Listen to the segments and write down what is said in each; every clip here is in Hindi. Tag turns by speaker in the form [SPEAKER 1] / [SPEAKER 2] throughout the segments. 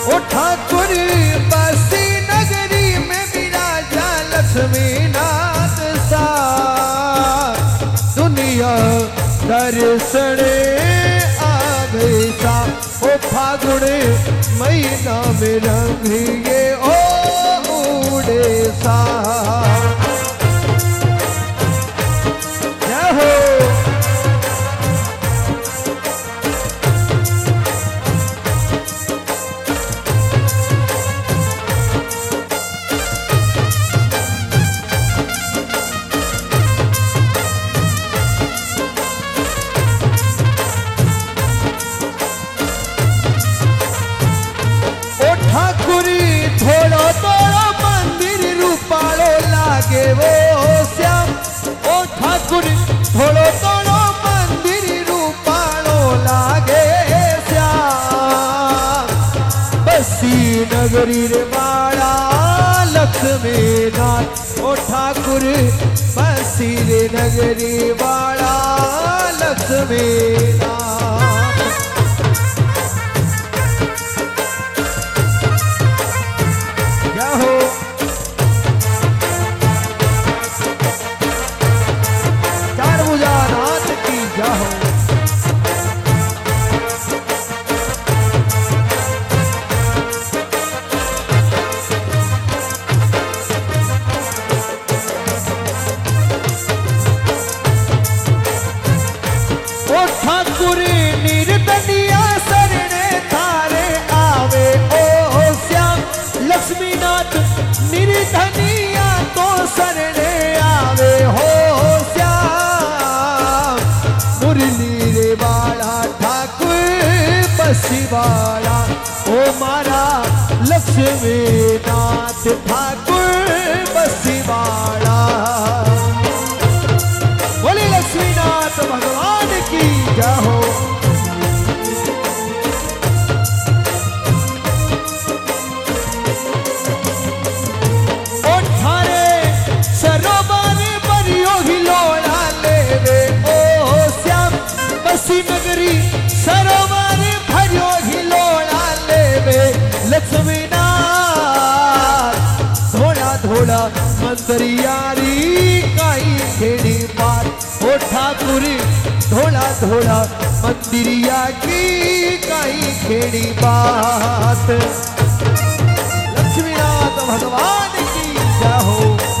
[SPEAKER 1] ओ ठाकुर बसी नगरी में विराजा लक्ष्मी नाथ सा दुनिया दर्शने आवेसा ओ फागुण महीना में रंग ये ओ उड़े सा जय हो थोड़ो थोड़ो मंदिर रूपालो लागे वो श्याम ओ ठाकुर थोड़ो थोड़ो मंदिर रूपालो लागे श्याम बसी नगरी रे बाड़ा लक्ष्मी नाथ ओ ठाकुर बसी रे नगरी बाड़ा लक्ष्मी नाथ चार भुजा नाथ की जाहो ओ ठाकुर निर्दनिया शरणे थारे आवे ओ श्याम लक्ष्मी नाथ निर्धनिया तो शरणे आवे हो श्याम मुरली रे वाला ठाकुर बसी वाला ओ मारा लक्ष्मी नाथ ठाकुर बसी वाला बोले लक्ष्मी नाथ भगवान की जय हो नगरी सरोवर भरियो हिलोड़ा लेवे लक्ष्मी नाथ धोड़ा धोड़ा मंदरियारी काई खेड़ी बात ओ ठाकुर धोड़ा धोड़ा मंदिरिया की काई खेड़ी बात लक्ष्मी नाथ भगवान की जय हो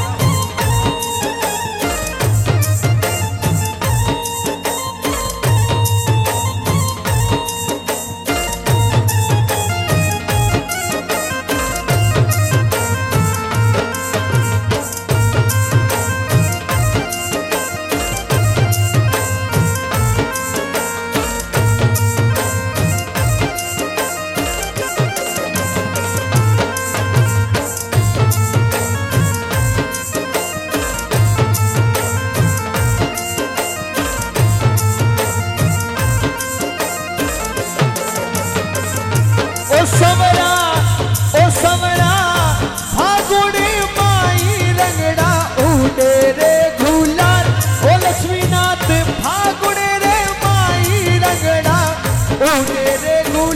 [SPEAKER 1] ओ समरा फागुड़ी माई रंगड़ा उड़े रे गुलाल ओ लक्ष्मी नाथ फागुड़े रे माई रंगड़ा उड़े रे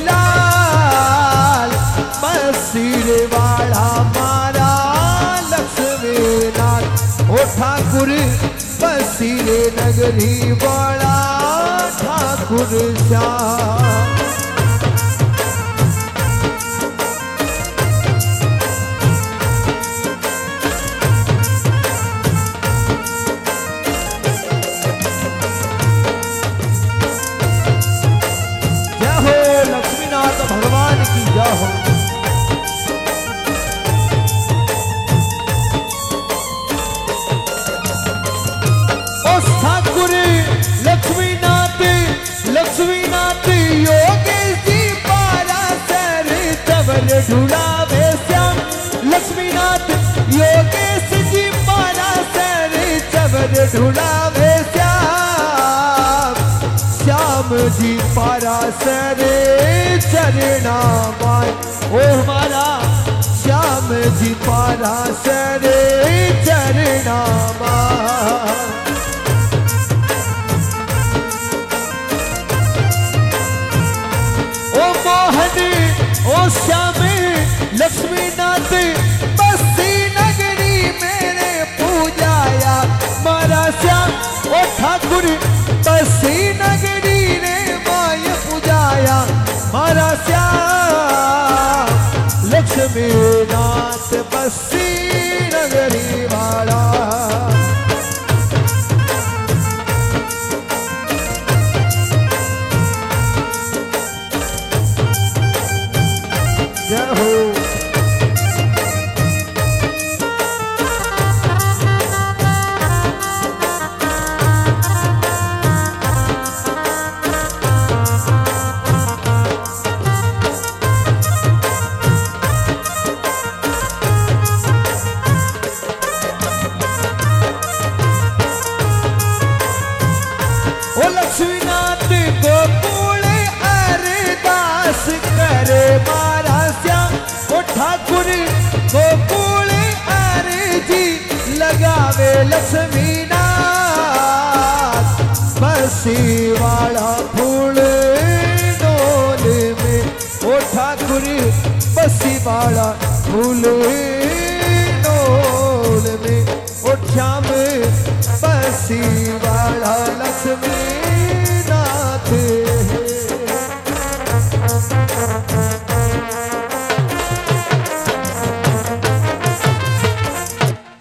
[SPEAKER 1] गुलाल बसीर वाला मारा लक्ष्मी नाथ ओ ठाकुर बसीर नगरी वाला ठाकुर श्याम भगवान की जय हो उस ठाकुर लक्ष्मी नाथ योगेश जी पारा सर चवर ढूंढावे श्याम लक्ष्मी नाथ योगेश जी पारा सर चवर ढूंढावे श्याम श्याम जी पारा सर चरणा माय ओ हमारा श्याम जी पारा सर चरणा माय ओ मोहन ओ श्याम नाथ बसी नगरी मेरे पूजाया मारा श्याम ओ ठाकुर बसी नगरी रे माय पूजाया मारा श्याम लक्ष्मी नाथ बसी नगरी वाला जय हो ओ लक्ष्मीनाथ गोकुल अरदास करे मारा श्याम ओ ठाकुर गोकुल अर्जी लगावे लक्ष्मीनाथ बसी वाला फूल डोल में ओ ठाकुर बसी वाला फूल डोल में ओ श्याम बसी वाला लक्ष्मी